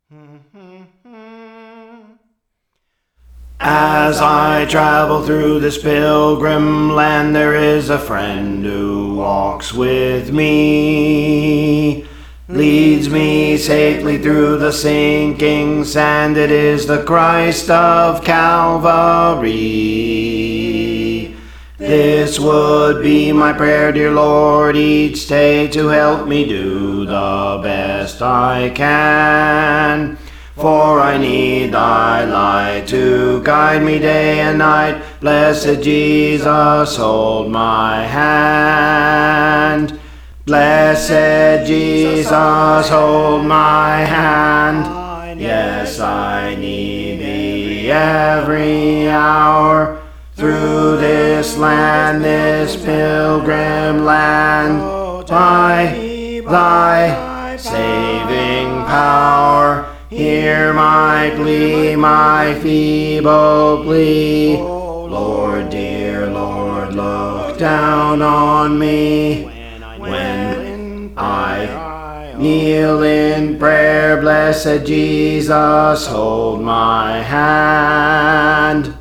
As I travel through this pilgrim land, there is a friend who walks with me, leads me safely through the sinking sand. It is the Christ of Calvary. This would be my prayer, dear Lord, each day to help me do the best I can. For I need thy light to guide me day and night. Blessed Jesus, hold my hand. Blessed Jesus, hold my hand. Yes, I need thee every hour. Through this land, this pilgrim land, by thy saving power. Hear my plea, my feeble plea. Lord, dear Lord, look down on me. When I kneel in prayer, blessed Jesus, hold my hand.